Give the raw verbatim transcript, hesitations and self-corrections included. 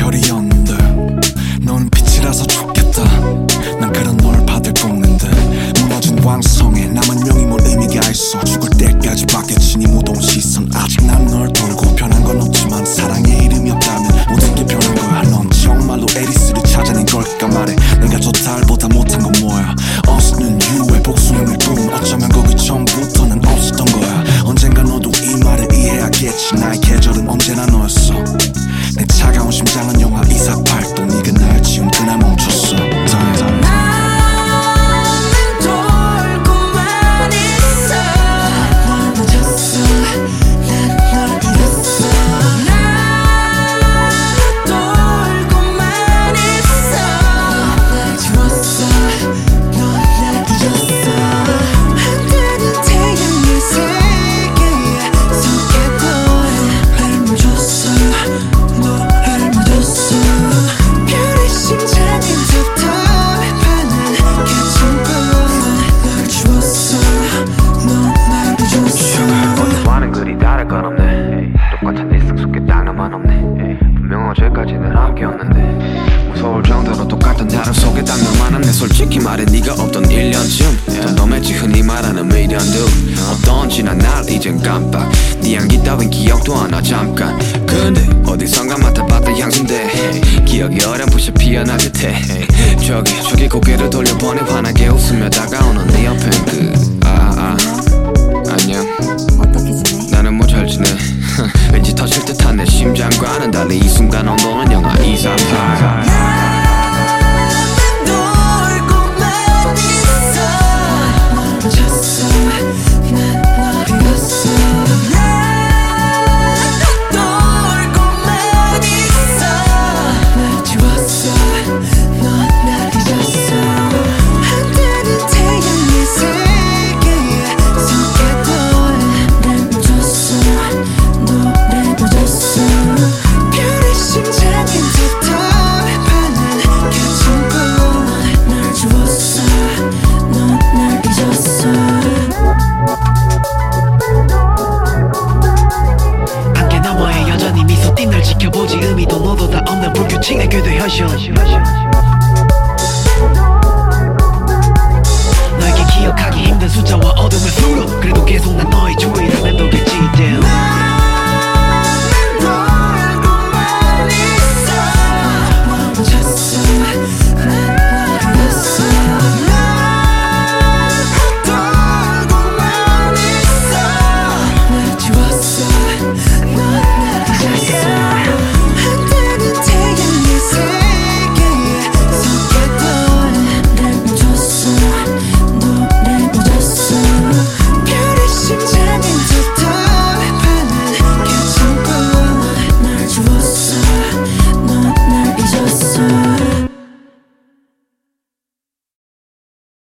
별이었는데 너는 빛이라서 좋겠다. 난 그런 널 받을 꼽는데 무너진 완성에 나만 명이 뭘 의미가 있어. 죽을 때까지 받겠지 네 무더운 시선. 아직 난 널 돌고 변한 건 없지만 사랑에 이름이 없다면 모든 게 변한 거야. 넌 정말로 에리스를 찾아낸 걸까 말해. 내가 저 달보다 못한 건 뭐야. 어스는 유의 복수형을 꿈. 어쩌면 거기 처음부터는 없었던 거야. 언젠가 너도 이 말을 이해하겠지. 나의 계절은 언제나 너였어. 내 차가운 심장은 영하 이사팔 도. 네가 날 지운 그날 멈췄어. Time. 똑같은 일상 속에 딱 나만 없네. 분명 어제까지는 함께였는데 무서울 정도로 똑같은 다른 속에 딱 너만 없네. 솔직히 말해 네가 없던 일 년쯤 덤덤했지 흔히 말하는 미련도 어떤지 난 날 이젠 깜빡. 네 향기 따윈 기억도 안 나 잠깐. 근데 어디선가 맡아봤던 향수인데 기억이 어렴풋이 피어날 듯해. 저기 저기 고개를 돌려보니 환하게 웃으며 다가오는 네 옆엔 그 아 아 안녕. 어떻게 지내? 나는 뭐 잘 지내. 왠지 터질 듯한 내 심장과는 달리 이 순간 온도는 영하 이삼팔. 날 지켜보지 의미도 너도 다 없는 불규칙의 궤도 현실. 너에게 기억하기 힘든 숫자와 어둠의 수로 그래도 계속 난 너의 주